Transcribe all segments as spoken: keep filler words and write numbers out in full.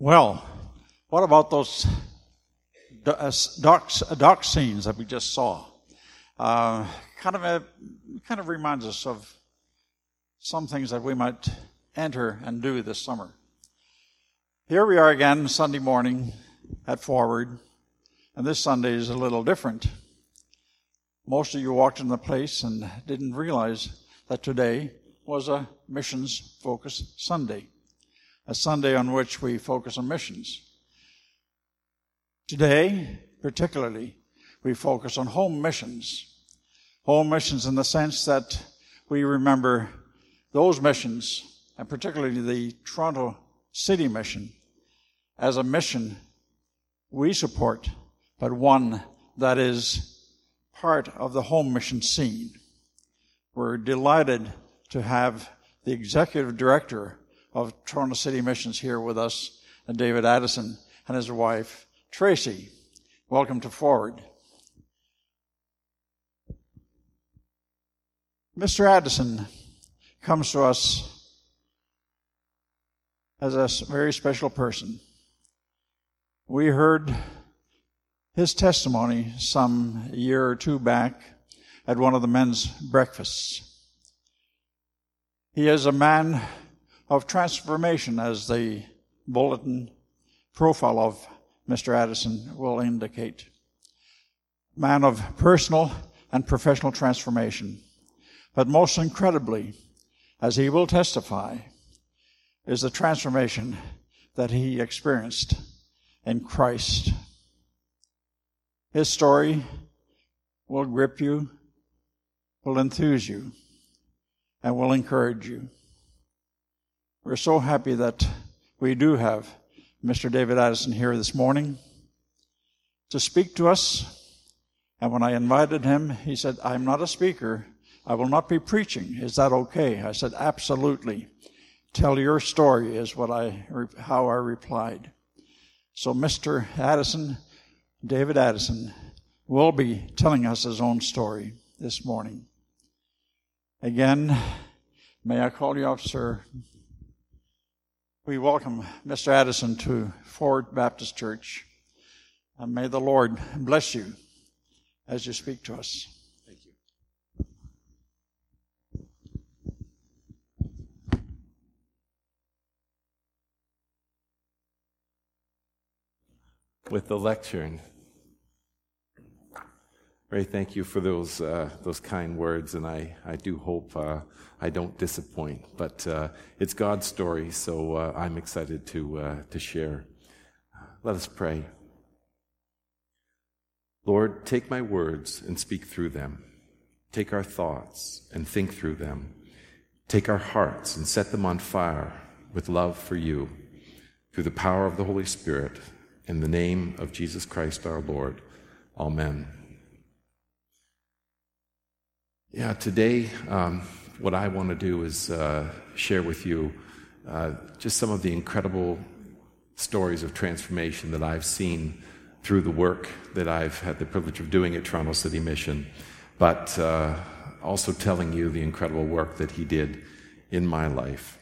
Well, what about those dark, dark scenes that we just saw? Uh, kind of a, kind of reminds us of some things that we might enter and do this summer. Here we are again Sunday morning at Forward, and this Sunday is a little different. Most of you walked in the place and didn't realize that today was a missions-focused Sunday, a Sunday on which we focus on missions. Today, particularly, we focus on home missions. Home missions in the sense that we remember those missions, and particularly the Toronto City Mission, as a mission we support, but one that is part of the home mission scene. We're delighted to have the executive director of Toronto City Missions here with us, David Addison, and his wife, Tracy. Welcome to Forward. Mister Addison comes to us as a very special person. We heard his testimony some year or two back at one of the men's breakfasts. He is a man of transformation, as the bulletin profile of Mister Addison will indicate. Man of personal and professional transformation. But most incredibly, as he will testify, is the transformation that he experienced in Christ. His story will grip you, will enthuse you, and will encourage you. We're so happy that we do have Mister David Addison here this morning to speak to us. And when I invited him, he said, "I'm not a speaker. I will not be preaching. Is that okay?" I said, "Absolutely. Tell your story," is what I how I replied. So Mister Addison, David Addison, will be telling us his own story this morning. Again, may I call you up, sir? We welcome Mister Addison to Forward Baptist Church, and may the Lord bless you as you speak to us. Thank you. With the lectern. Ray, thank you for those uh, those kind words, and I, I do hope uh, I don't disappoint. But uh, it's God's story, so uh, I'm excited to uh, to share. Let us pray. Lord, take my words and speak through them. Take our thoughts and think through them. Take our hearts and set them on fire with love for you, through the power of the Holy Spirit, in the name of Jesus Christ our Lord. Amen. Yeah, today, um, what I want to do is uh, share with you uh, just some of the incredible stories of transformation that I've seen through the work that I've had the privilege of doing at Toronto City Mission, but uh, also telling you the incredible work that he did in my life.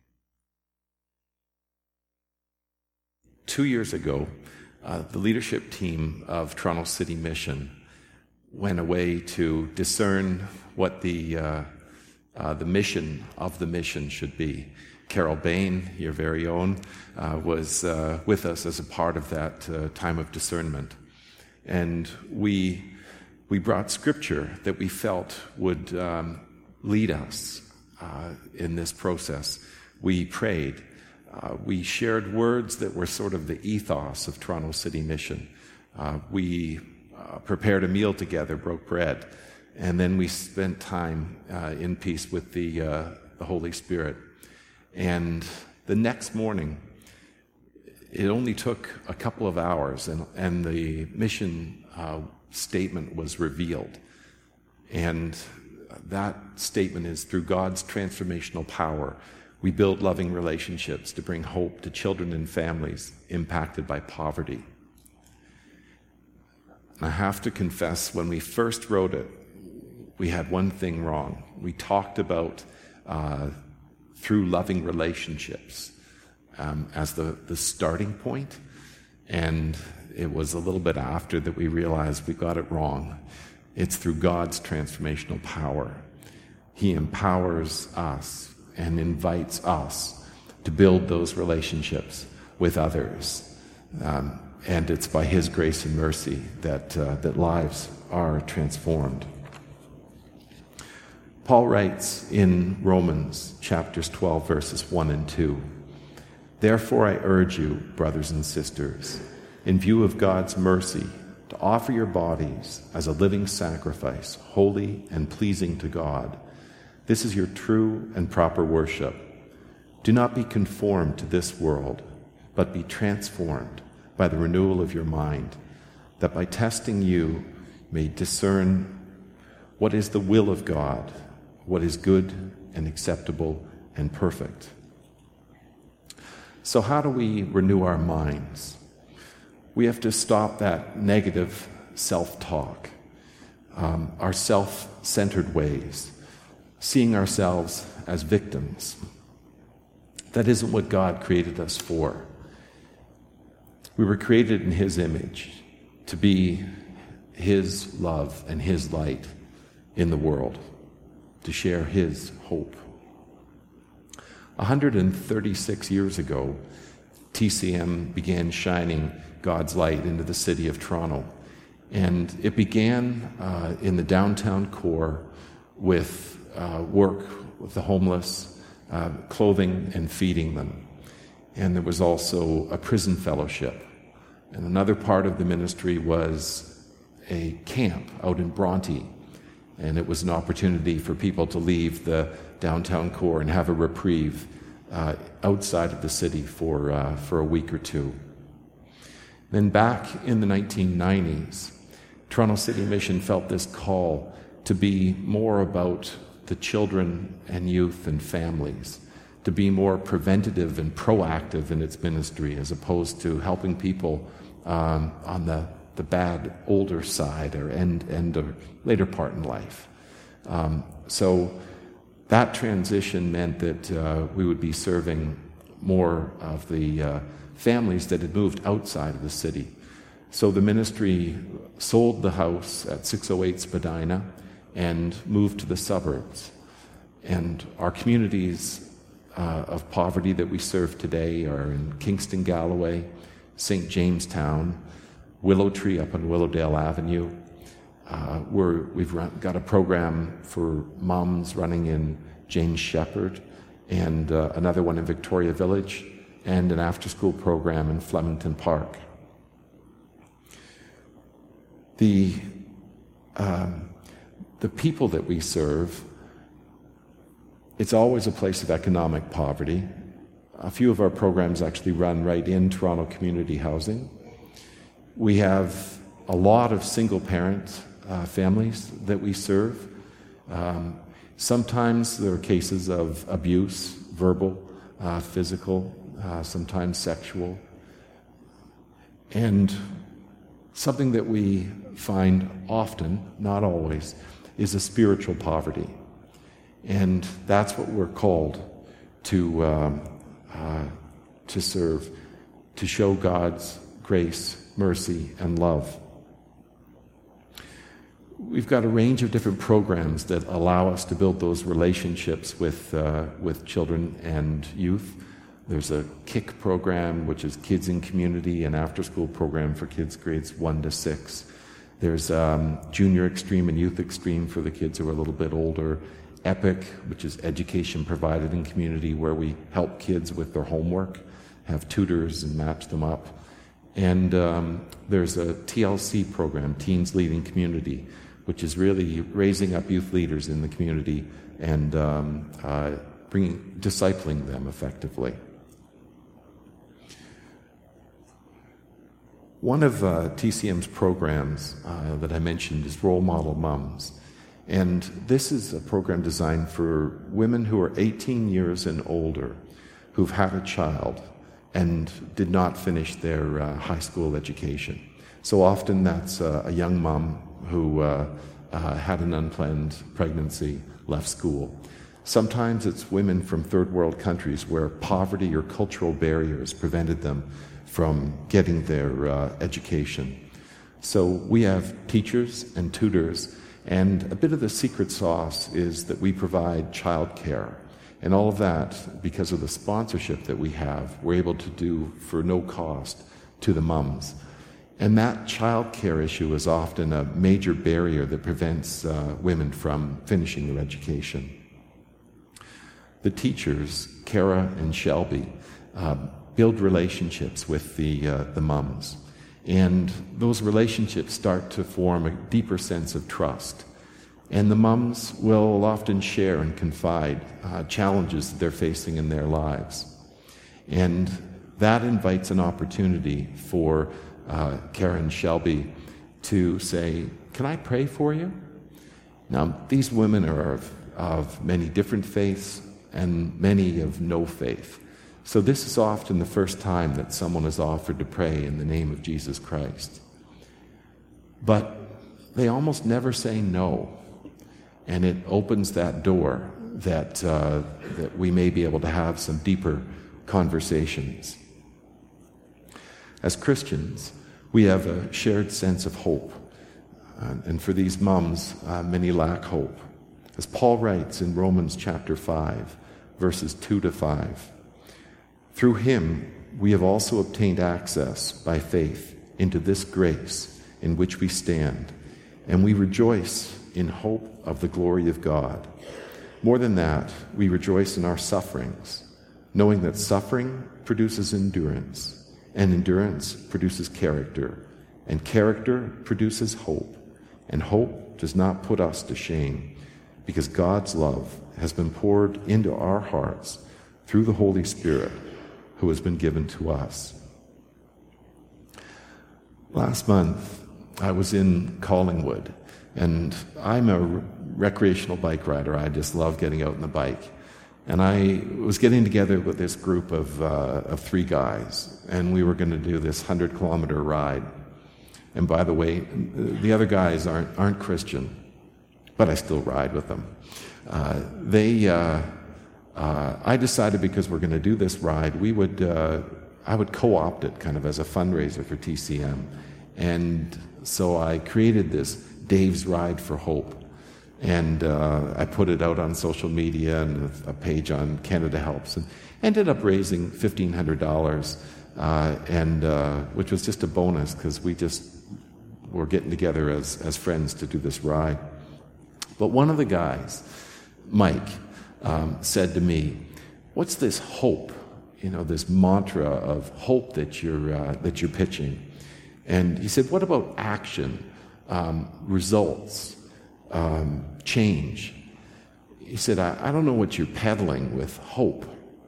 Two years ago, uh, the leadership team of Toronto City Mission went away to discern what the uh, uh, the mission of the mission should be. Carol Bain, your very own, uh, was uh, with us as a part of that uh, time of discernment. And we we brought scripture that we felt would um, lead us uh, in this process. We prayed. Uh, we shared words that were sort of the ethos of Toronto City Mission. Uh, we uh, prepared a meal together, broke bread, and then we spent time uh, in peace with the, uh, the Holy Spirit. And the next morning, it only took a couple of hours, and, and the mission uh, statement was revealed. And that statement is, through God's transformational power, we build loving relationships to bring hope to children and families impacted by poverty. And I have to confess, when we first wrote it, we had one thing wrong. We talked about uh, through loving relationships. um, as the, the starting point, and it was a little bit after that we realized we got it wrong. It's through God's transformational power. He empowers us and invites us to build those relationships with others. Um, and it's by His grace and mercy that, uh, that lives are transformed. Paul writes in Romans chapters twelve, verses one and two, "Therefore I urge you, brothers and sisters, in view of God's mercy, to offer your bodies as a living sacrifice, holy and pleasing to God. This is your true and proper worship. Do not be conformed to this world, but be transformed by the renewal of your mind, that by testing you may discern what is the will of God, what is good and acceptable and perfect." So how do we renew our minds? We have to stop that negative self-talk, um, our self-centered ways, seeing ourselves as victims. That isn't what God created us for. We were created in His image to be His love and His light in the world, to share His hope. one hundred thirty-six years ago, T C M began shining God's light into the city of Toronto. And it began uh, in the downtown core with uh, work with the homeless, uh, clothing and feeding them. And there was also a prison fellowship. And another part of the ministry was a camp out in Bronte. And it was an opportunity for people to leave the downtown core and have a reprieve uh, outside of the city for, uh, for a week or two. Then back in the nineteen nineties, Toronto City Mission felt this call to be more about the children and youth and families, to be more preventative and proactive in its ministry as opposed to helping people um, on the, the bad older side or end, end or later part in life. Um, so that transition meant that uh, we would be serving more of the uh, families that had moved outside of the city. So the ministry sold the house at six oh eight Spadina and moved to the suburbs. And our communities uh, of poverty that we serve today are in Kingston, Galloway, Saint Jamestown, Willow Tree up on Willowdale Avenue. Uh, we're, we've run, got a program for moms running in James Shepherd, and uh, another one in Victoria Village, and an after-school program in Flemington Park. The, um, the people that we serve, it's always a place of economic poverty. A few of our programs actually run right in Toronto community housing. We have a lot of single-parent uh, families that we serve. Um, sometimes there are cases of abuse, verbal, uh, physical, Uh, sometimes sexual. And something that we find often, not always, is a spiritual poverty. And that's what we're called to, um, uh, to serve, to show God's grace, mercy, and love. We've got a range of different programs that allow us to build those relationships with, uh, with children and youth. There's a KICK program, which is Kids in Community, an after-school program for kids grades one to six. There's um, Junior Extreme and Youth Extreme for the kids who are a little bit older. EPIC, which is education provided in community, where we help kids with their homework, have tutors and match them up. And um, there's a T L C program, Teens Leading Community, which is really raising up youth leaders in the community and um, uh, bringing, discipling them effectively. One of uh, T C M's programs uh, that I mentioned is Role Model Moms. And this is a program designed for women who are eighteen years and older, who've had a child and did not finish their uh, high school education. So often that's uh, a young mom who uh, uh, had an unplanned pregnancy, left school. Sometimes it's women from third world countries where poverty or cultural barriers prevented them from getting their uh, education. So we have teachers and tutors, and a bit of the secret sauce is that we provide childcare. And all of that, because of the sponsorship that we have, we're able to do for no cost to the mums. And that childcare issue is often a major barrier that prevents uh, women from finishing their education. The teachers, Kara and Shelby, uh, build relationships with the, uh, the mums. And those relationships start to form a deeper sense of trust. And the mums will often share and confide uh, challenges that they're facing in their lives. And that invites an opportunity for uh, Kara and Shelby to say, "Can I pray for you?" Now, these women are of, of many different faiths and many of no faith. So this is often the first time that someone is offered to pray in the name of Jesus Christ. But they almost never say no. And it opens that door that, uh, that we may be able to have some deeper conversations. As Christians, we have a shared sense of hope. Uh, and for these mums, uh, many lack hope. As Paul writes in Romans chapter five, verses two to five, "Through him we have also obtained access by faith into this grace in which we stand, and we rejoice in hope of the glory of God. More than that, we rejoice in our sufferings, knowing that suffering produces endurance, and endurance produces character, and character produces hope, and hope does not put us to shame, because God's love has been poured into our hearts through the Holy Spirit who has been given to us." Last month, I was in Collingwood, and I'm a recreational bike rider. I just love getting out on the bike. And I was getting together with this group of, uh, of three guys, and we were going to do this hundred-kilometer ride. And by the way, the other guys aren't, aren't Christian, but I still ride with them. Uh, they, uh, uh, I decided because we're going to do this ride, we would, uh, I would co-opt it kind of as a fundraiser for T C M. And so I created this Dave's Ride for Hope. And uh, I put it out on social media and a page on Canada Helps, and ended up raising fifteen hundred dollars, uh, and uh, which was just a bonus because we just were getting together as, as friends to do this ride. But one of the guys, Mike, um, said to me, "What's this hope? You know, this mantra of hope that you're uh, that you're pitching?" And he said, "What about action, um, results, um, change?" He said, I, I don't know what you're peddling with hope."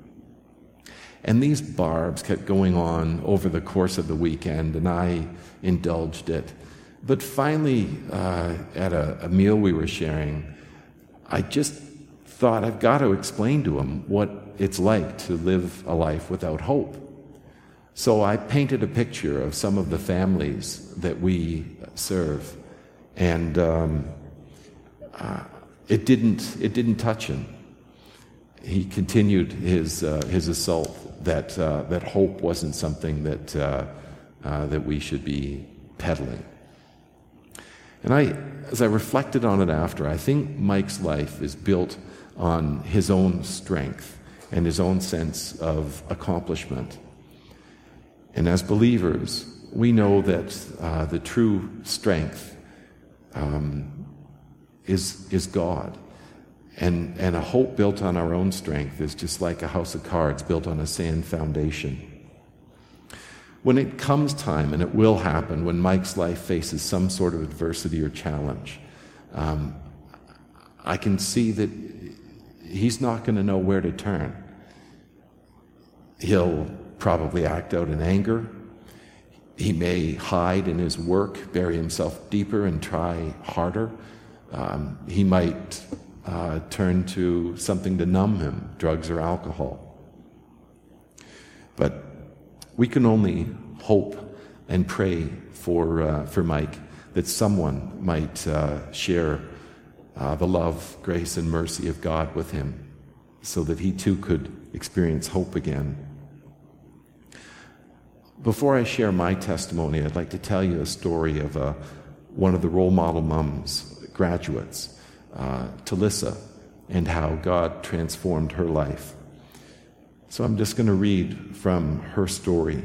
And these barbs kept going on over the course of the weekend, and I indulged it. But finally, uh, at a, a meal we were sharing, I just thought I've got to explain to him what it's like to live a life without hope. So I painted a picture of some of the families that we serve, and um, uh, it didn't it didn't touch him. He continued his uh, his assault that uh, that hope wasn't something that uh, uh, that we should be peddling. And I, as I reflected on it after, I think Mike's life is built on his own strength and his own sense of accomplishment. And as believers, we know that uh, the true strength um, is is God. And, and a hope built on our own strength is just like a house of cards built on a sand foundation. When it comes time, and it will happen, when Mike's life faces some sort of adversity or challenge, um, I can see that he's not going to know where to turn. He'll probably act out in anger. He may hide in his work, bury himself deeper and try harder. Um, he might uh, turn to something to numb him, drugs or alcohol. But we can only hope and pray for uh, for Mike that someone might uh, share uh, the love, grace, and mercy of God with him. so that he too could experience hope again. Before I share my testimony, I'd like to tell you a story of a, one of the Role Model Moms graduates, uh, Talissa, and how God transformed her life. So I'm just going to read from her story.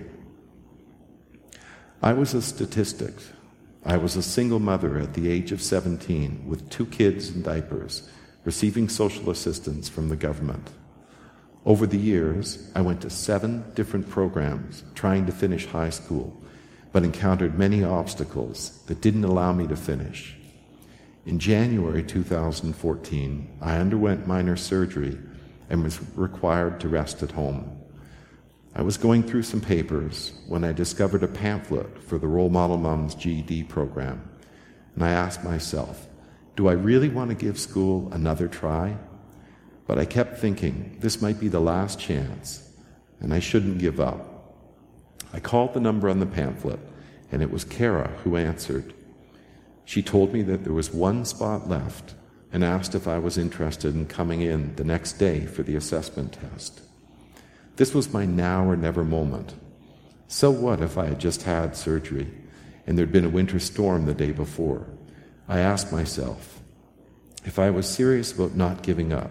I was a statistic. I was a single mother at the age of seventeen with two kids in diapers, receiving social assistance from the government. Over the years, I went to seven different programs trying to finish high school, but encountered many obstacles that didn't allow me to finish. In January two thousand fourteen, I underwent minor surgery and was required to rest at home. I was going through some papers when I discovered a pamphlet for the Role Model Moms G E D program, and I asked myself, do I really want to give school another try? But I kept thinking this might be the last chance, and I shouldn't give up. I called the number on the pamphlet, and it was Kara who answered. She told me that there was one spot left and asked if I was interested in coming in the next day for the assessment test. This was my now or never moment. So what if I had just had surgery and there'd been a winter storm the day before? I asked myself, if I was serious about not giving up,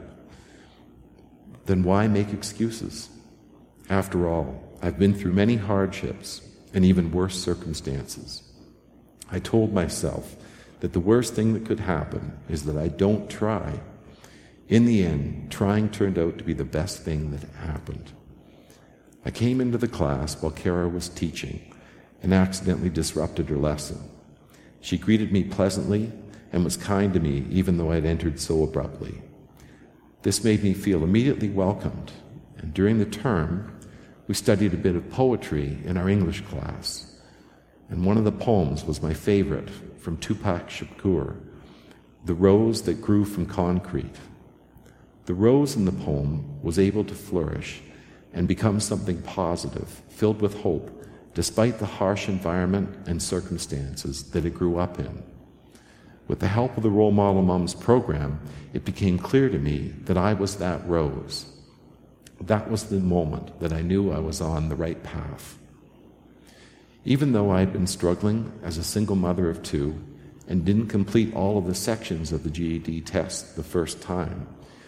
then why make excuses? After all, I've been through many hardships and even worse circumstances. I told myself that the worst thing that could happen is that I don't try. In the end, trying turned out to be the best thing that happened. I came into the class while Kara was teaching and accidentally disrupted her lesson. She greeted me pleasantly and was kind to me even though I'd entered so abruptly. This made me feel immediately welcomed, and during the term, we studied a bit of poetry in our English class. And one of the poems was my favorite, from Tupac Shakur, The Rose That Grew from Concrete. The rose in the poem was able to flourish and become something positive, filled with hope, despite the harsh environment and circumstances that it grew up in. With the help of the Role Model Moms program, it became clear to me that I was that rose. That was the moment that I knew I was on the right path. Even though I had been struggling as a single mother of two and didn't complete all of the sections of the G E D test the first time,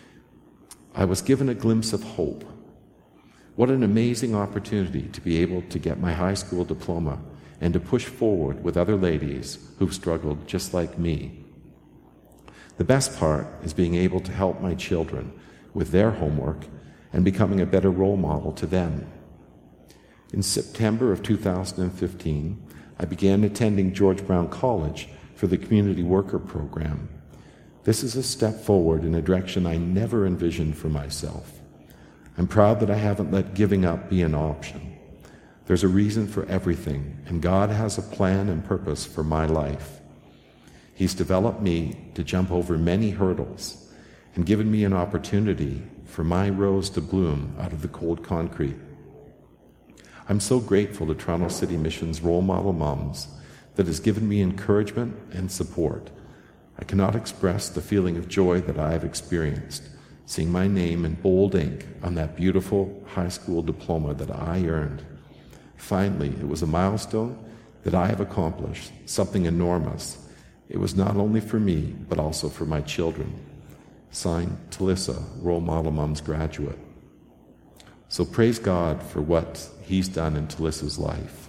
I was given a glimpse of hope. What an amazing opportunity to be able to get my high school diploma and to push forward with other ladies who've struggled just like me. The best part is being able to help my children with their homework and becoming a better role model to them. In September of two thousand fifteen, I began attending George Brown College for the Community Worker Program. This is a step forward in a direction I never envisioned for myself. I'm proud that I haven't let giving up be an option. There's a reason for everything, and God has a plan and purpose for my life. He's developed me to jump over many hurdles and given me an opportunity for my rose to bloom out of the cold concrete. I'm so grateful to Toronto City Mission's Role Model Moms that has given me encouragement and support. I cannot express the feeling of joy that I have experienced, seeing my name in bold ink on that beautiful high school diploma that I earned. Finally, it was a milestone that I have accomplished, something enormous. It was not only for me, but also for my children. Signed, Talissa, Role Model Moms graduate. So praise God for what He's done in Talissa's life.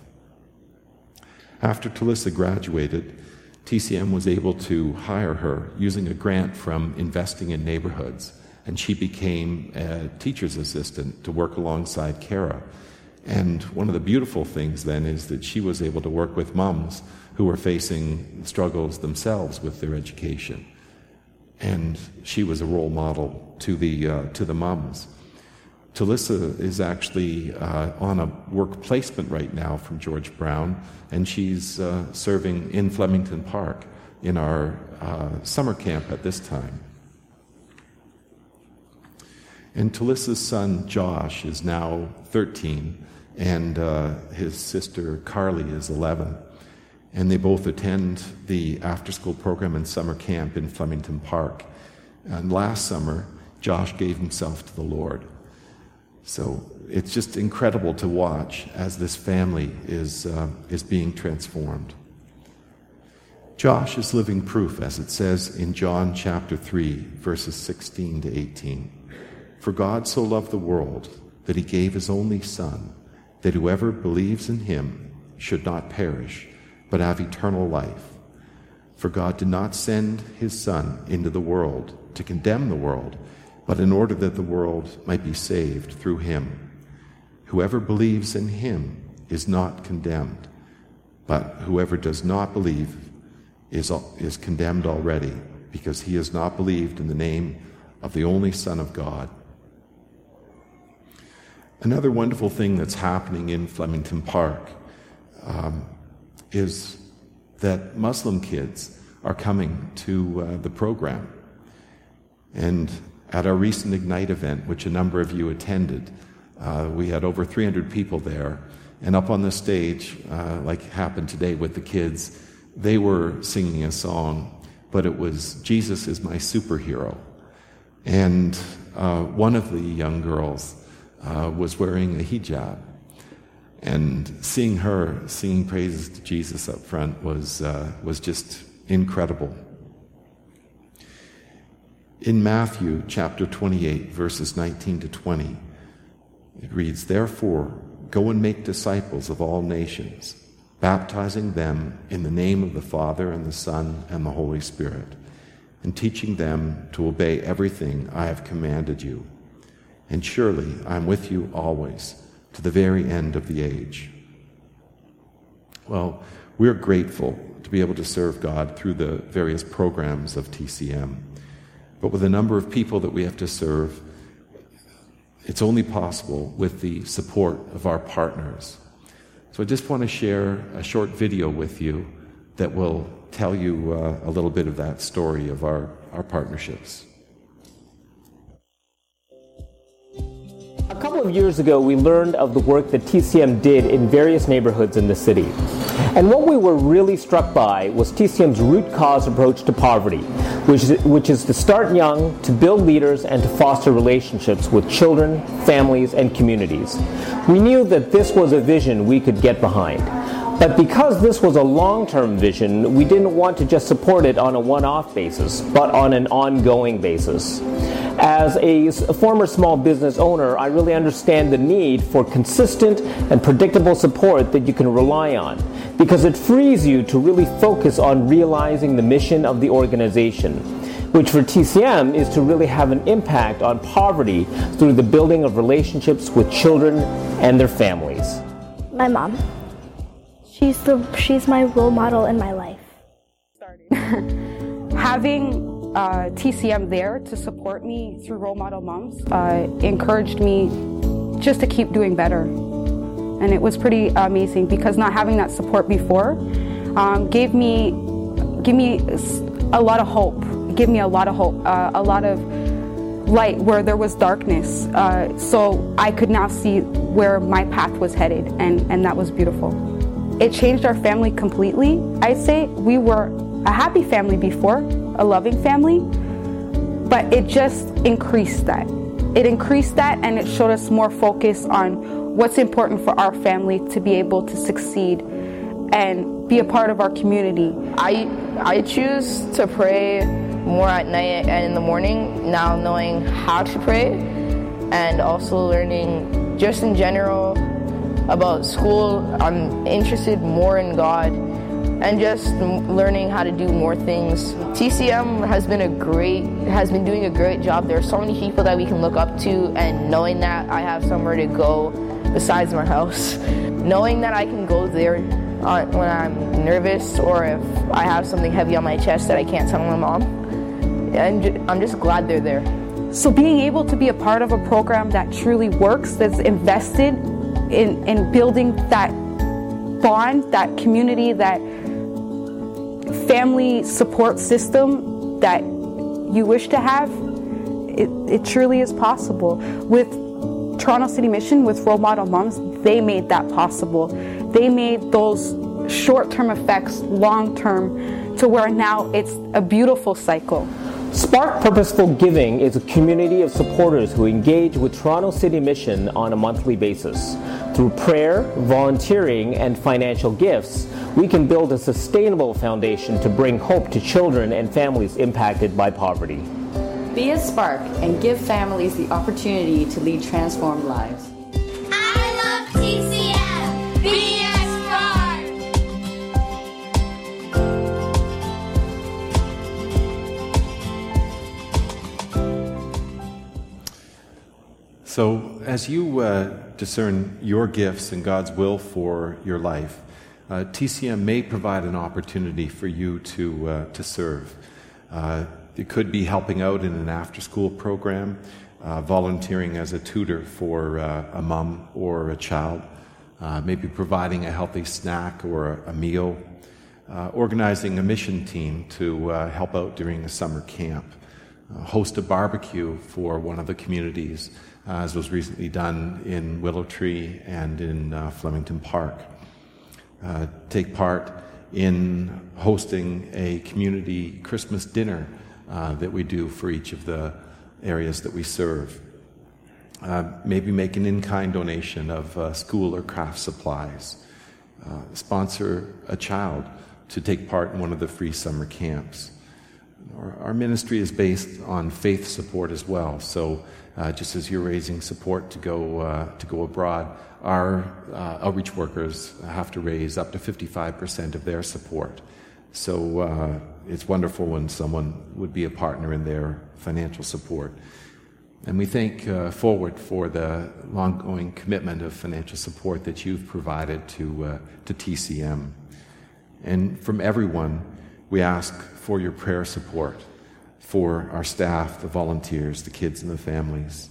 After Talissa graduated, T C M was able to hire her using a grant from Investing in Neighborhoods, and she became a teacher's assistant to work alongside Kara. And one of the beautiful things then is that she was able to work with moms who were facing struggles themselves with their education. And she was a role model to the uh, to the moms. Talissa is actually uh, on a work placement right now from George Brown, and she's uh, serving in Flemington Park in our uh, summer camp at this time. And Talissa's son, Josh, is now thirteen, and uh, his sister, Carly, is eleven. And they both attend the after-school program and summer camp in Flemington Park. And last summer, Josh gave himself to the Lord. So it's just incredible to watch as this family is, uh, is being transformed. Josh is living proof, as it says in John chapter three, verses sixteen to eighteen. For God so loved the world that he gave his only Son, that whoever believes in him should not perish, but have eternal life. For God did not send his Son into the world to condemn the world, but in order that the world might be saved through him. Whoever believes in him is not condemned, but whoever does not believe is, is condemned already, because he has not believed in the name of the only Son of God. Another wonderful thing that's happening in Flemington Park um, is that Muslim kids are coming to uh, the program. And at our recent Ignite event, which a number of you attended, uh, we had over three hundred people there. And up on the stage, uh, like happened today with the kids, they were singing a song, but it was Jesus is my superhero. And uh, one of the young girls uh, was wearing a hijab. And seeing her singing praises to Jesus up front was, uh, was just incredible. In Matthew chapter twenty-eight, verses nineteen to twenty, it reads, Therefore, go and make disciples of all nations, baptizing them in the name of the Father and the Son and the Holy Spirit, and teaching them to obey everything I have commanded you. And surely I am with you always, to the very end of the age. Well, we're grateful to be able to serve God through the various programs of T C M. But with the number of people that we have to serve, it's only possible with the support of our partners. So I just want to share a short video with you that will tell you uh, a little bit of that story of our, our partnerships. A couple of years ago, we learned of the work that T C M did in various neighborhoods in the city. And what we were really struck by was T C M's root cause approach to poverty, which is, which is to start young, to build leaders, and to foster relationships with children, families, and communities. We knew that this was a vision we could get behind. But because this was a long-term vision, we didn't want to just support it on a one-off basis, but on an ongoing basis. As a former small business owner, I really understand the need for consistent and predictable support that you can rely on, because it frees you to really focus on realizing the mission of the organization, which for T C M is to really have an impact on poverty through the building of relationships with children and their families. My mom. She's the she's my role model in my life. Having uh, T C M there to support me through Role Model Moms uh, encouraged me just to keep doing better. And it was pretty amazing, because not having that support before um, gave me gave me a lot of hope. Gave me a lot of hope, uh, a lot of light where there was darkness. Uh, so I could now see where my path was headed, and, and that was beautiful. It changed our family completely. I'd say we were a happy family before, a loving family, but it just increased that. It increased that, and it showed us more focus on what's important for our family to be able to succeed and be a part of our community. I, I choose to pray more at night and in the morning, now knowing how to pray, and also learning just in general about school. I'm interested more in God and just learning how to do more things. T C M has been a great, has been doing a great job. There are so many people that we can look up to, and knowing that I have somewhere to go besides my house, knowing that I can go there uh, when I'm nervous or if I have something heavy on my chest that I can't tell my mom. And I'm just glad they're there. So being able to be a part of a program that truly works, that's invested in, in building that bond, that community, that family support system that you wish to have, it, it truly is possible. With Toronto City Mission, with Role Model Moms, they made that possible. They made those short-term effects long-term to where now it's a beautiful cycle. Spark Purposeful Giving is a community of supporters who engage with Toronto City Mission on a monthly basis. Through prayer, volunteering, and financial gifts, we can build a sustainable foundation to bring hope to children and families impacted by poverty. Be a spark and give families the opportunity to lead transformed lives. I love T C M. Be a So as you uh, discern your gifts and God's will for your life, uh, T C M may provide an opportunity for you to uh, to serve. Uh, it could be helping out in an after-school program, uh, volunteering as a tutor for uh, a mom or a child, uh, maybe providing a healthy snack or a, a meal, uh, organizing a mission team to uh, help out during a summer camp, uh, host a barbecue for one of the communities, uh, as was recently done in Willow Tree and in uh, Flemington Park. Uh, take part in hosting a community Christmas dinner uh, that we do for each of the areas that we serve. Uh, maybe make an in-kind donation of uh, school or craft supplies. Uh, sponsor a child to take part in one of the free summer camps. Our, our ministry is based on faith support as well, so uh, just as you're raising support to go uh, to go abroad, our uh, outreach workers have to raise up to fifty-five percent of their support. So uh, it's wonderful when someone would be a partner in their financial support. And we thank uh, Forward for the ongoing commitment of financial support that you've provided to, uh, to T C M. And from everyone, we ask for your prayer support for our staff, the volunteers, the kids and the families.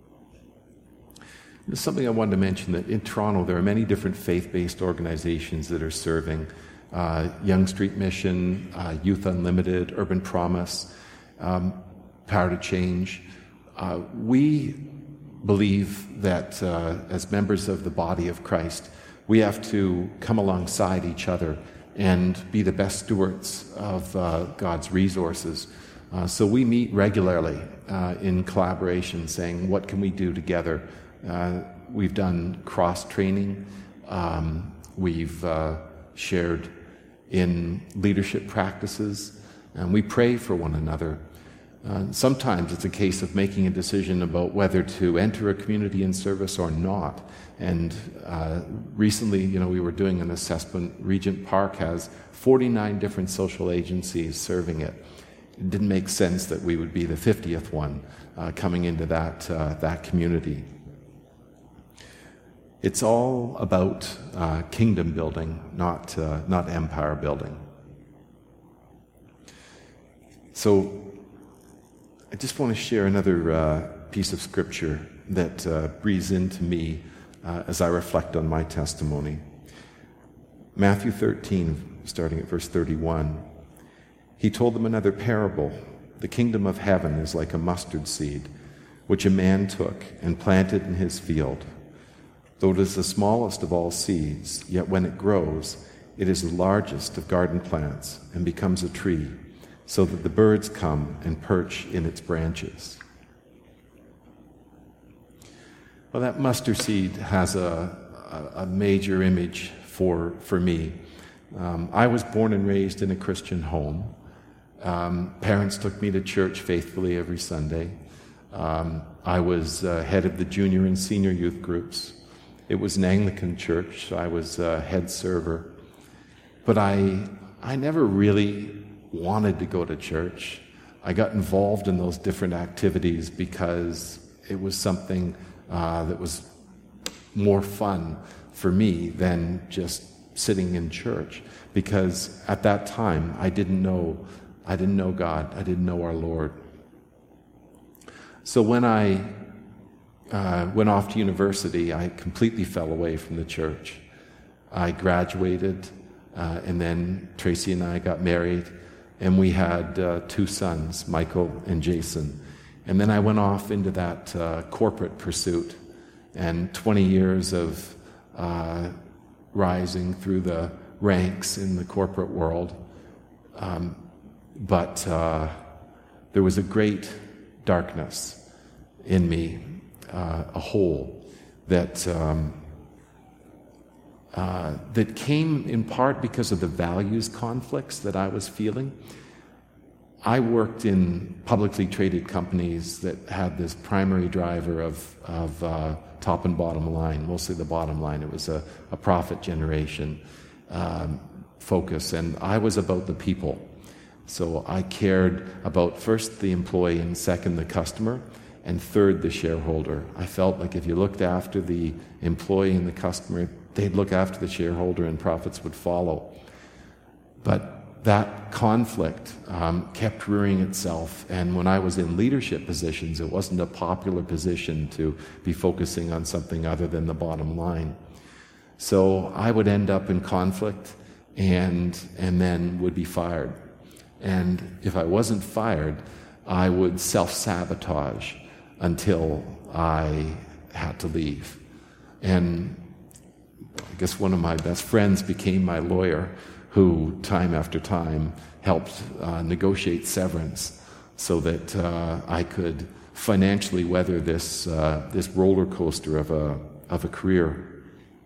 There's something I wanted to mention, that in Toronto there are many different faith-based organizations that are serving. Uh, Young Street Mission, uh, Youth Unlimited, Urban Promise, um, Power to Change. Uh, we believe that uh, as members of the body of Christ, we have to come alongside each other and be the best stewards of uh, God's resources. Uh, so we meet regularly uh, in collaboration, saying, what can we do together? Uh, we've done cross-training. Um, we've uh, shared in leadership practices, and we pray for one another. Uh, sometimes it's a case of making a decision about whether to enter a community in service or not. And uh, recently, you know, we were doing an assessment. Regent Park has forty-nine different social agencies serving it. It didn't make sense that we would be the fiftieth one uh, coming into that uh, that community. It's all about uh, kingdom building, not uh, not empire building. So I just want to share another uh, piece of scripture that uh, breathes into me uh, as I reflect on my testimony. Matthew thirteen, starting at verse thirty-one. He told them another parable. The kingdom of heaven is like a mustard seed, which a man took and planted in his field. Though it is the smallest of all seeds, yet when it grows, it is the largest of garden plants and becomes a tree, so that the birds come and perch in its branches. Well, that mustard seed has a, a, a major image for, for me. Um, I was born and raised in a Christian home. Um, parents took me to church faithfully every Sunday. Um, I was uh, head of the junior and senior youth groups. It was an Anglican church, so I was uh, head server. But I, I never really wanted to go to church. I got involved in those different activities because it was something uh, that was more fun for me than just sitting in church. Because at that time, I didn't know, I didn't know God. I didn't know our Lord. So when I uh, went off to university, I completely fell away from the church. I graduated, uh, and then Tracy and I got married. And we had uh, two sons, Michael and Jason. And then I went off into that uh, corporate pursuit, and twenty years of uh, rising through the ranks in the corporate world. Um, but uh, there was a great darkness in me, uh, a hole that um, uh, that came in part because of the values conflicts that I was feeling. I worked in publicly traded companies that had this primary driver of, of uh, top and bottom line, mostly the bottom line. It was a, a profit generation um, focus, and I was about the people. So I cared about first the employee, and second the customer, and third the shareholder. I felt like if you looked after the employee and the customer, they'd look after the shareholder and profits would follow. But that conflict um, kept rearing itself, and when I was in leadership positions, it wasn't a popular position to be focusing on something other than the bottom line. So I would end up in conflict and and then would be fired. And if I wasn't fired, I would self-sabotage until I had to leave. And I guess one of my best friends became my lawyer, who time after time helped uh, negotiate severance so that uh, I could financially weather this uh, this roller coaster of a of a career.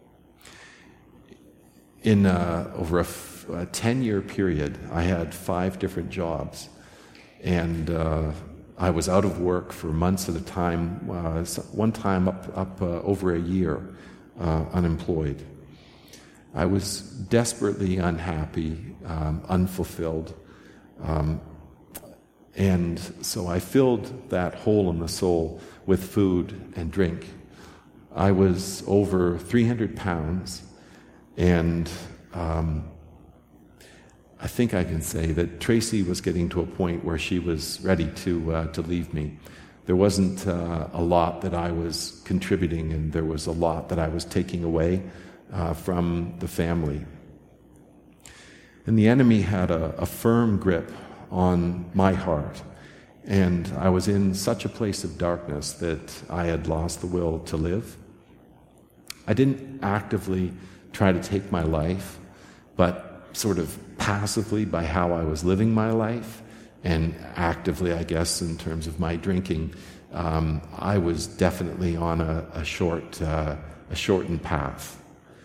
In uh, over a, f- a ten-year period, I had five different jobs, and uh, I was out of work for months at a time. Uh, one time, up up uh, over a year, uh, unemployed. I was desperately unhappy, um, unfulfilled, um, and so I filled that hole in the soul with food and drink. I was over three hundred pounds, and um, I think I can say that Tracy was getting to a point where she was ready to uh, to leave me. There wasn't uh, a lot that I was contributing, and there was a lot that I was taking away Uh, from the family. And the enemy had a, a firm grip on my heart, and I was in such a place of darkness that I had lost the will to live. I didn't actively try to take my life, but sort of passively by how I was living my life, and actively, I guess, in terms of my drinking, um, I was definitely on a, a short, uh, a shortened path.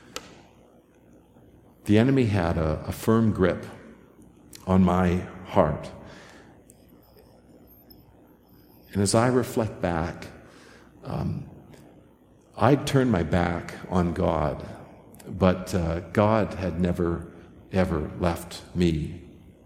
The enemy had a, a firm grip on my heart. And as I reflect back, um, I'd turned my back on God, but uh, God had never, ever left me.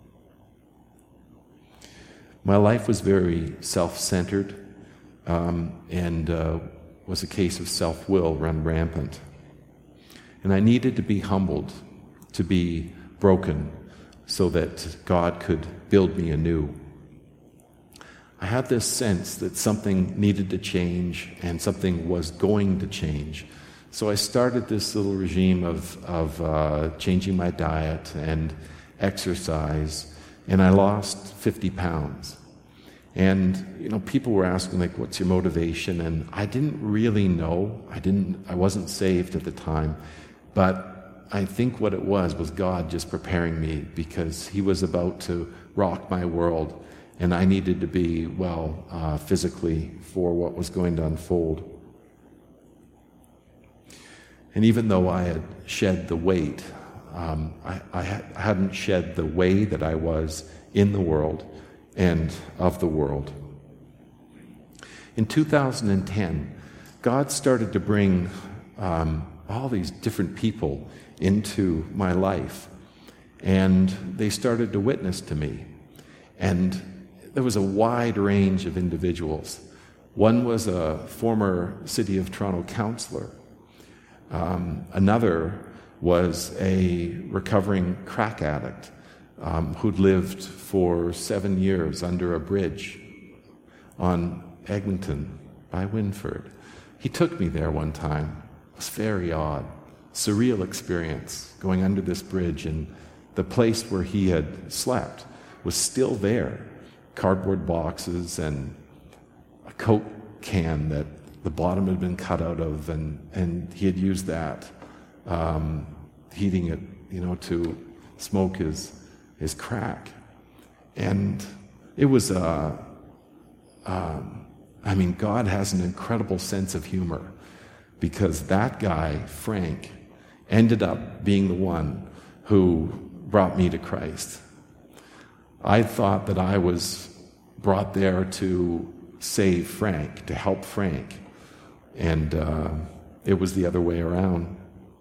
My life was very self-centered, um, and uh, was a case of self-will run rampant. And I needed to be humbled, to be broken, so that God could build me anew. I had this sense that something needed to change and something was going to change. So I started this little regime of, of uh, changing my diet and exercise, and I lost fifty pounds. And, you know, people were asking, like, what's your motivation? And I didn't really know. I didn't, I wasn't saved at the time. But I think what it was was God just preparing me, because He was about to rock my world, and I needed to be well uh, physically for what was going to unfold. And even though I had shed the weight, um, I, I, ha- I hadn't shed the way that I was in the world and of the world. In two thousand ten, God started to bring um, all these different people into my life, and they started to witness to me. And there was a wide range of individuals. One was a former City of Toronto councillor. Um, another was a recovering crack addict um, who'd lived for seven years under a bridge on Eglinton by Winford. He took me there one time. It was very odd. Surreal experience, going under this bridge, and the place where he had slept was still there. Cardboard boxes and a Coke can that the bottom had been cut out of, and, and he had used that, um, heating it, you know, to smoke his, his crack. And it was a, um, I mean, God has an incredible sense of humor, because that guy, Frank, ended up being the one who brought me to Christ. I thought that I was brought there to save Frank, to help Frank, and uh, it was the other way around.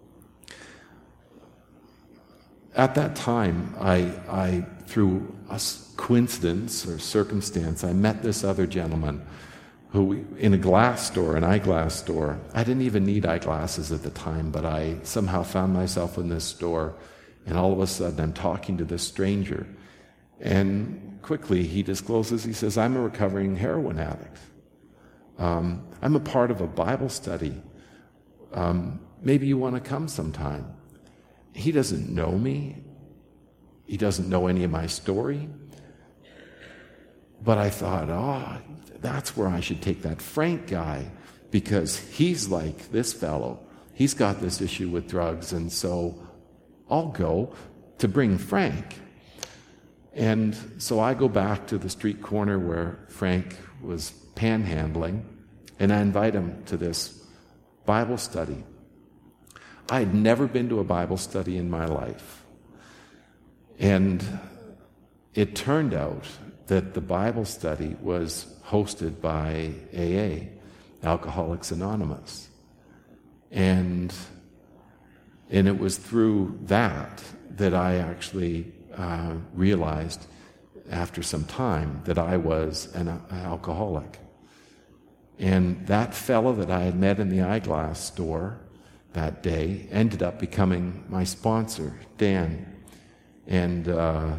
At that time, I, I, through a coincidence or circumstance, I met this other gentleman who, in a glass store, an eyeglass store. I didn't even need eyeglasses at the time, but I somehow found myself in this store, and all of a sudden I'm talking to this stranger. And quickly he discloses, he says, I'm a recovering heroin addict. Um, I'm a part of a Bible study. Um, maybe you want to come sometime. He doesn't know me. He doesn't know any of my story. But I thought, oh, that's where I should take that Frank guy, because he's like this fellow. He's got this issue with drugs, and so I'll go to bring Frank. And so I go back to the street corner where Frank was panhandling, and I invite him to this Bible study. I had never been to a Bible study in my life. And it turned out that the Bible study was hosted by A A, Alcoholics Anonymous. And, and it was through that that I actually uh, realized after some time that I was an, an alcoholic. And that fellow that I had met in the eyeglass store that day ended up becoming my sponsor, Dan. And uh,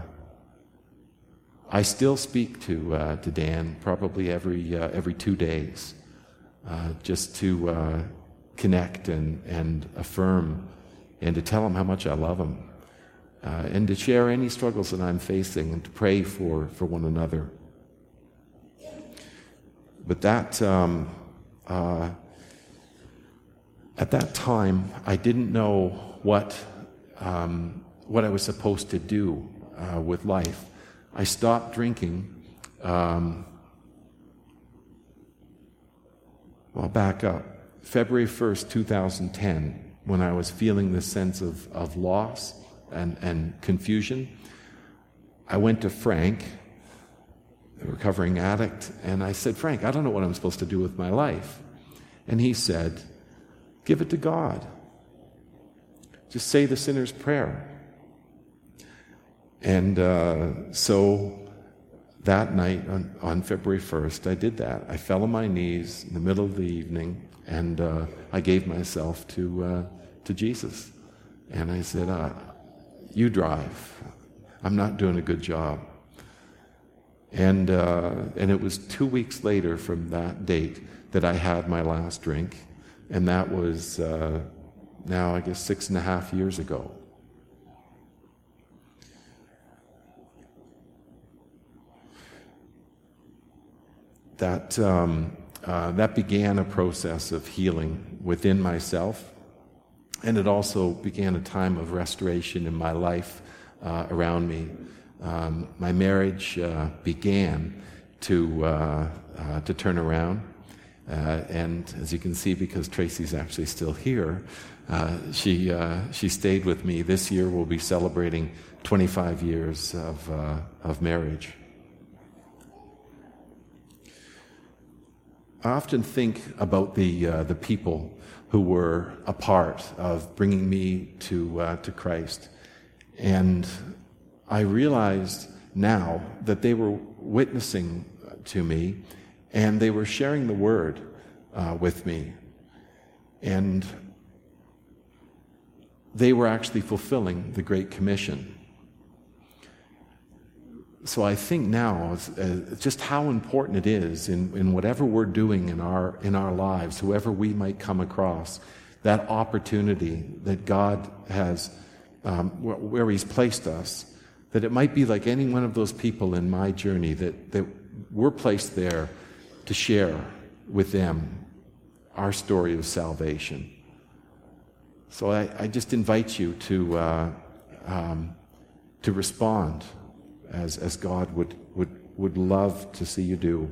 I still speak to uh, to Dan probably every uh, every two days, uh, just to uh, connect and, and affirm, and to tell him how much I love him, uh, and to share any struggles that I'm facing, and to pray for, for one another. But that um, uh, at that time, I didn't know what um, what I was supposed to do uh, with life. I stopped drinking. Um, well, back up. February first, two thousand ten, when I was feeling this sense of, of loss and, and confusion, I went to Frank, the recovering addict, and I said, Frank, I don't know what I'm supposed to do with my life. And he said, give it to God. Just say the sinner's prayer. And uh, so that night on, on February first, I did that. I fell on my knees in the middle of the evening, and uh, I gave myself to uh, to Jesus. And I said, uh, you drive. I'm not doing a good job. And uh, and it was two weeks later from that date that I had my last drink, and that was uh, now I guess six and a half years ago. That um, uh, that began a process of healing within myself, and it also began a time of restoration in my life uh, around me. Um, my marriage uh, began to uh, uh, to turn around, uh, and as you can see, because Tracy's actually still here, uh, she uh, she stayed with me. This year we'll be celebrating twenty-five years of uh, of marriage. I often think about the uh, the people who were a part of bringing me to uh, to Christ, and I realized now that they were witnessing to me, and they were sharing the word uh, with me, and they were actually fulfilling the Great Commission. So I think now uh, just how important it is in, in whatever we're doing in our in our lives, whoever we might come across, that opportunity that God has, um, where, where He's placed us, that it might be like any one of those people in my journey, that, that we're placed there to share with them our story of salvation. So I, I just invite you to uh, um, to respond as as God would would would love to see you do.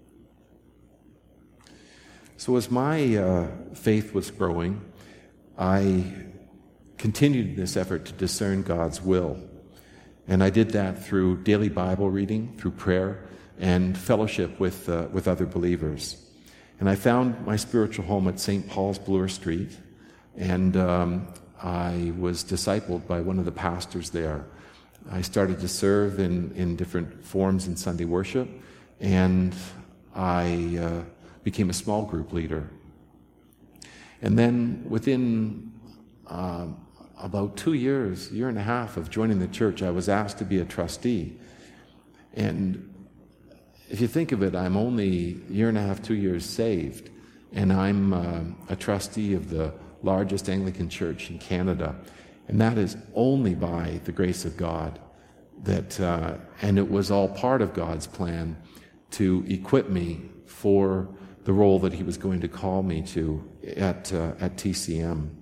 So as my uh, faith was growing, I continued this effort to discern God's will. And I did that through daily Bible reading, through prayer, and fellowship with, uh, with other believers. And I found my spiritual home at Saint Paul's Bloor Street, and um, I was discipled by one of the pastors there. I started to serve in, in different forms in Sunday worship, and I uh, became a small group leader. And then within uh, about two years, year and a half of joining the church, I was asked to be a trustee. And if you think of it, I'm only a year and a half, two years saved, and I'm uh, a trustee of the largest Anglican church in Canada. And that is only by the grace of God. That, uh, and it was all part of God's plan to equip me for the role that He was going to call me to at, uh, at T C M.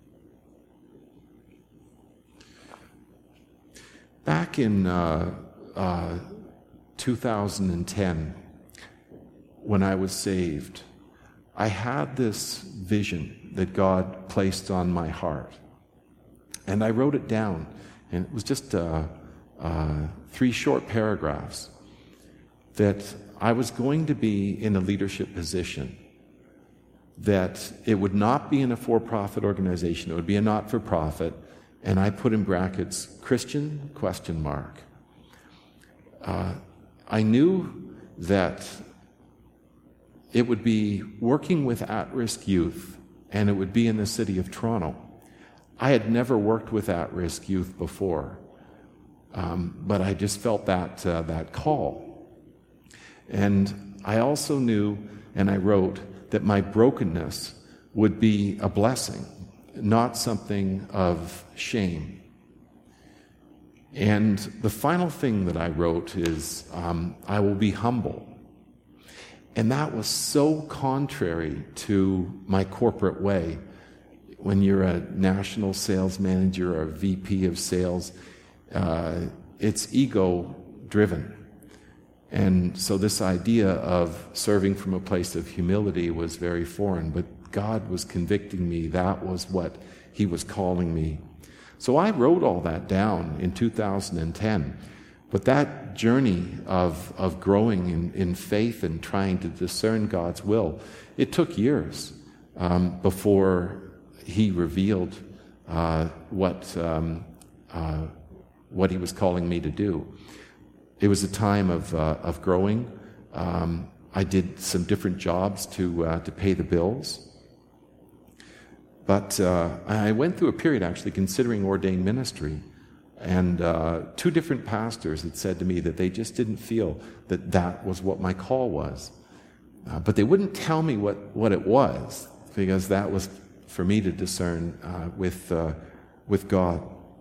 Back in uh, uh, two thousand ten, when I was saved, I had this vision that God placed on my heart. And I wrote it down, and it was just uh, uh, three short paragraphs, that I was going to be in a leadership position, that it would not be in a for-profit organization, it would be a not-for-profit, and I put in brackets, Christian, question mark. Uh, I knew that it would be working with at-risk youth, and it would be in the city of Toronto. I had never worked with at-risk youth before, um, but I just felt that uh, that call. And I also knew, and I wrote, that my brokenness would be a blessing, not something of shame. And the final thing that I wrote is, um, I will be humble. And that was so contrary to my corporate way. When you're a national sales manager or a V P of sales, uh, it's ego-driven. And so this idea of serving from a place of humility was very foreign, but God was convicting me. That was what He was calling me. So I wrote all that down in two thousand ten. But that journey of, of growing in, in faith and trying to discern God's will, it took years um, before He revealed uh, what, um, uh, what He was calling me to do. It was a time of, uh, of growing. Um, I did some different jobs to, uh, to pay the bills. But uh, I went through a period actually considering ordained ministry. And uh, two different pastors had said to me that they just didn't feel that that was what my call was. Uh, but they wouldn't tell me what, what it was, because that was for me to discern uh, with, uh, with God.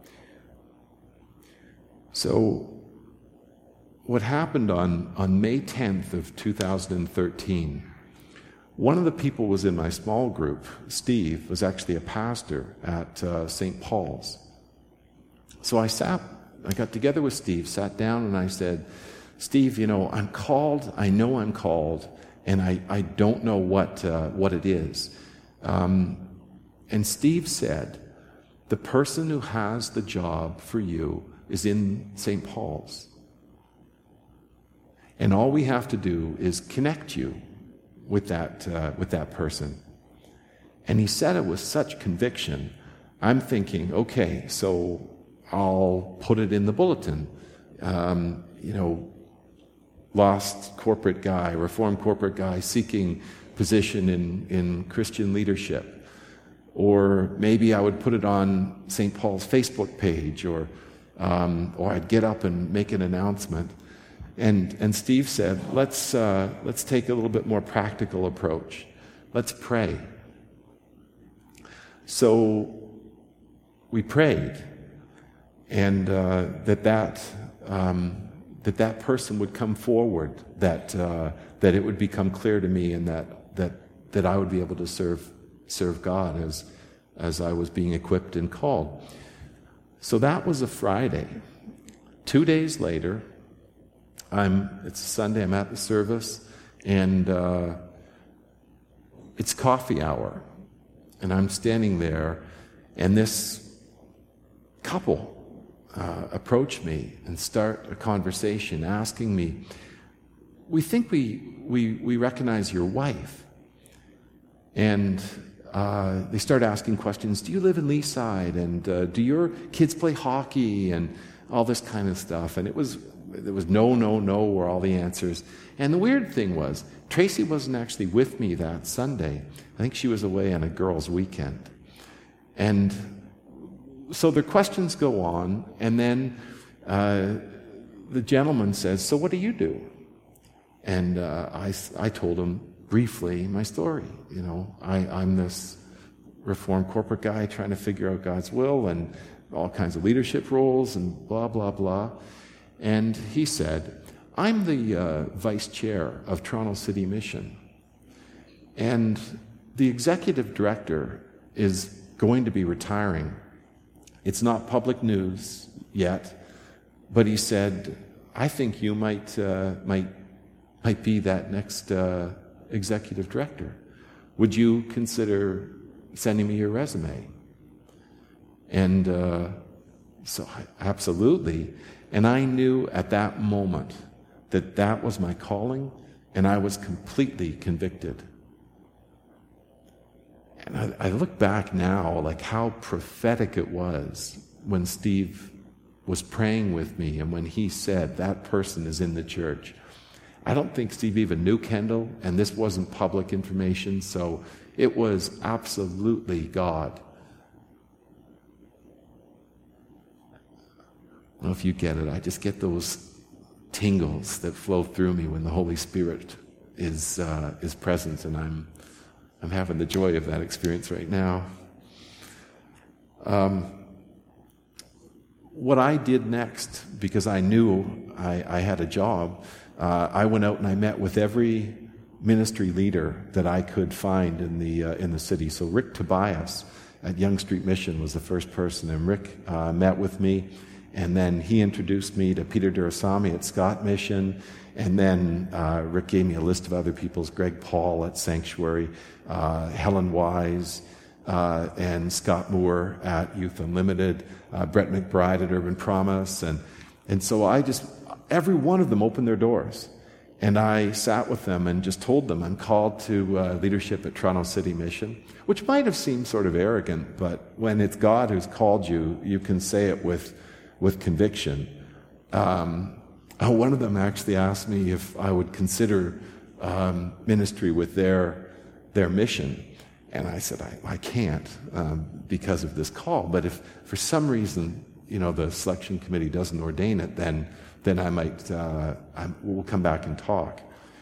So what happened on, on May tenth of two thousand thirteen, one of the people was in my small group, Steve, was actually a pastor at uh, Saint Paul's. So I sat, I got together with Steve, sat down, and I said, Steve, you know, I'm called, I know I'm called, and I, I don't know what, uh, what it is. Um, and Steve said, the person who has the job for you is in Saint Paul's. And all we have to do is connect you with that, uh, with that person. And he said it with such conviction. I'm thinking, okay, so I'll put it in the bulletin. Um, you know, lost corporate guy, reformed corporate guy seeking position in, in Christian leadership. Or maybe I would put it on Saint Paul's Facebook page, or um, or I'd get up and make an announcement. And and Steve said, let's uh, let's take a little bit more practical approach. Let's pray. So we prayed, and uh, that that um, that that person would come forward, that uh, that it would become clear to me, and that that that I would be able to serve serve God as as I was being equipped and called. So that was a Friday. Two days later, I'm. It's a Sunday. I'm at the service, and uh, it's coffee hour, and I'm standing there, and this couple uh, approach me and start a conversation, asking me, "We think we we we recognize your wife," and uh, they start asking questions. Do you live in Leaside? And uh, do your kids play hockey? And all this kind of stuff. And it was. There was no, no, no were all the answers. And the weird thing was, Tracy wasn't actually with me that Sunday. I think she was away on a girls' weekend. And so their questions go on, and then uh, the gentleman says, "So what do you do?" And uh, I, I told him briefly my story. You know, I, I'm this Reformed corporate guy trying to figure out God's will and all kinds of leadership roles and blah, blah, blah. And he said, "I'm the uh, vice chair of Toronto City Mission. And the executive director is going to be retiring. It's not public news yet, but he said, I think you might uh, might might be that next uh, executive director. Would you consider sending me your resume?" And uh, so, I, absolutely. And I knew at that moment that that was my calling, and I was completely convicted. And I, I look back now, like how prophetic it was when Steve was praying with me and when he said, that person is in the church. I don't think Steve even knew Kendall, and this wasn't public information, so it was absolutely God. I don't know if you get it. I just get those tingles that flow through me when the Holy Spirit is uh, is present, and I'm I'm having the joy of that experience right now. Um, what I did next, because I knew I, I had a job, uh, I went out and I met with every ministry leader that I could find in the uh, in the city. So Rick Tobias at Yonge Street Mission was the first person, and Rick uh, met with me. And then he introduced me to Peter Durasamy at Scott Mission. And then uh, Rick gave me a list of other people's, Greg Paul at Sanctuary, uh, Helen Wise, uh, and Scott Moore at Youth Unlimited, uh, Brett McBride at Urban Promise. And, and so I just, every one of them opened their doors. And I sat with them and just told them I'm called to uh, leadership at Toronto City Mission, which might have seemed sort of arrogant, but when it's God who's called you, you can say it with with conviction. Um, one of them actually asked me if I would consider um, ministry with their their mission, and I said I, I can't um, because of this call. But if for some reason, you know, the selection committee doesn't ordain it, then then I might uh, I, we'll come back and talk.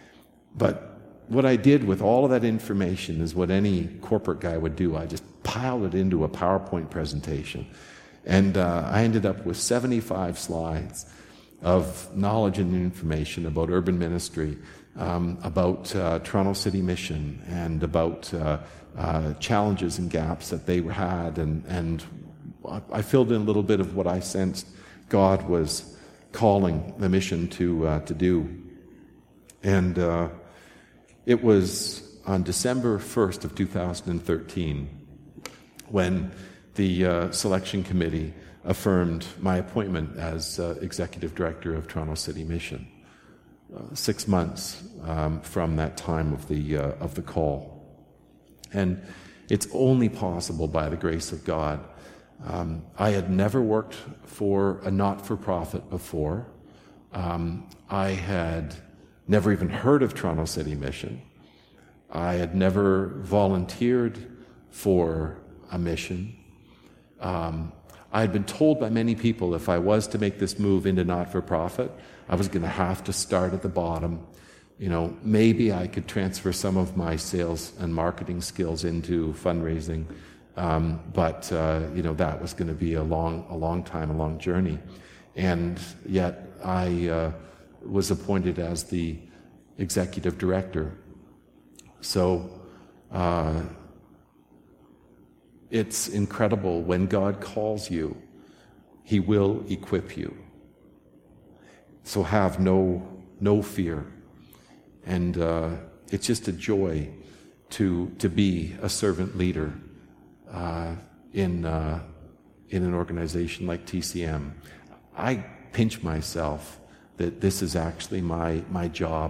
But what I did with all of that information is what any corporate guy would do. I just piled it into a PowerPoint presentation. And uh, I ended up with seventy-five slides of knowledge and information about urban ministry, um, about uh, Toronto City Mission, and about uh, uh, challenges and gaps that they had. And, and I filled in a little bit of what I sensed God was calling the mission to uh, to do. And uh, it was on December first of two thousand thirteen when the uh, selection committee affirmed my appointment as uh, executive director of Toronto City Mission. Uh, six months um, from that time of the uh, of the call, and it's only possible by the grace of God. Um, I had never worked for a not-for-profit before. Um, I had never even heard of Toronto City Mission. I had never volunteered for a mission. Um, I had been told by many people if I was to make this move into not-for-profit, I was going to have to start at the bottom. You know, maybe I could transfer some of my sales and marketing skills into fundraising, um, but uh, you know that was going to be a long, a long time, a long journey. And yet, I uh, was appointed as the executive director. So. Uh, It's incredible. When God calls you, He will equip you. so have no no fear. And uh, it's just a joy to to be a servant leader uh, in uh, in an organization like T C M. I pinch myself that this is actually my my job.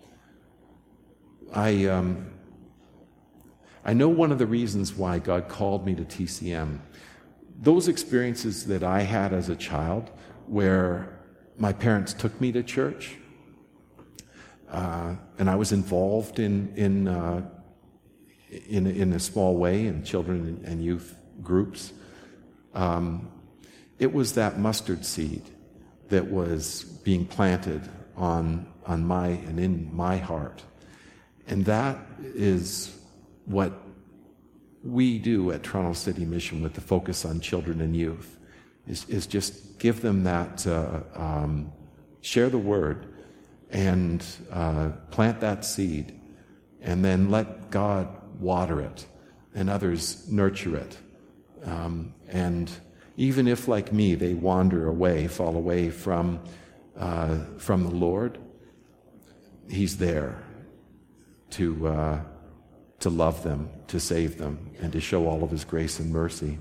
I um, I know one of the reasons why God called me to T C M. Those experiences that I had as a child, where my parents took me to church, uh, and I was involved in in, uh, in in a small way in children and youth groups. Um, it was that mustard seed that was being planted on on my and in my heart, and that is what we do at Toronto City Mission with the focus on children and youth, is, is just give them that, uh, um, share the word and uh, plant that seed, and then let God water it and others nurture it. Um, and even if, like me, they wander away, fall away from, uh, from the Lord, He's there to uh, to love them, to save them, and to show all of His grace and mercy.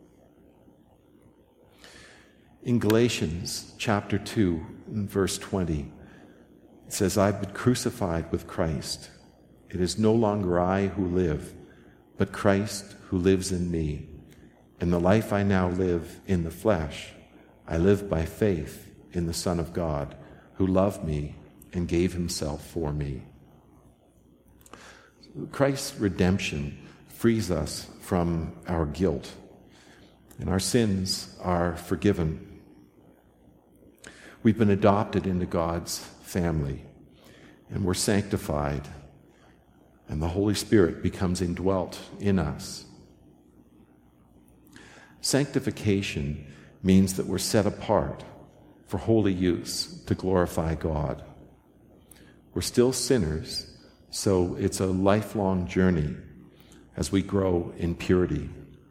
In Galatians chapter two, verse twenty, it says, I've been crucified with Christ. It is no longer I who live, but Christ who lives in me. And the life I now live in the flesh, I live by faith in the Son of God, who loved me and gave Himself for me. Christ's redemption frees us from our guilt, and our sins are forgiven. We've been adopted into God's family, and we're sanctified, and the Holy Spirit becomes indwelt in us. Sanctification means that we're set apart for holy use to glorify God. We're still sinners, so it's a lifelong journey as we grow in purity.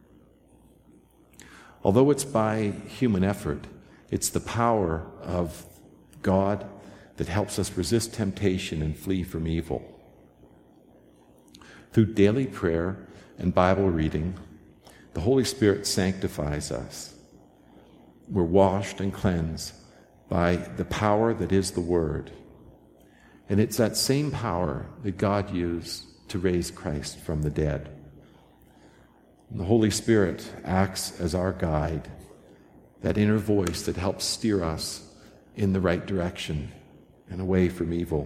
Although it's by human effort, it's the power of God that helps us resist temptation and flee from evil. Through daily prayer and Bible reading, the Holy Spirit sanctifies us. We're washed and cleansed by the power that is the Word. And it's that same power that God used to raise Christ from the dead. And the Holy Spirit acts as our guide, that inner voice that helps steer us in the right direction and away from evil.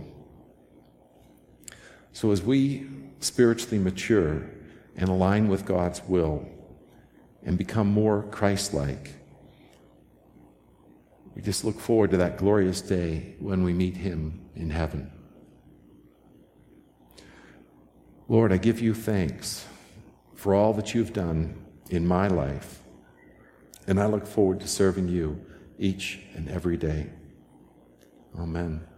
So as we spiritually mature and align with God's will and become more Christ-like, we just look forward to that glorious day when we meet Him in heaven. Lord, I give You thanks for all that You've done in my life, and I look forward to serving You each and every day. Amen.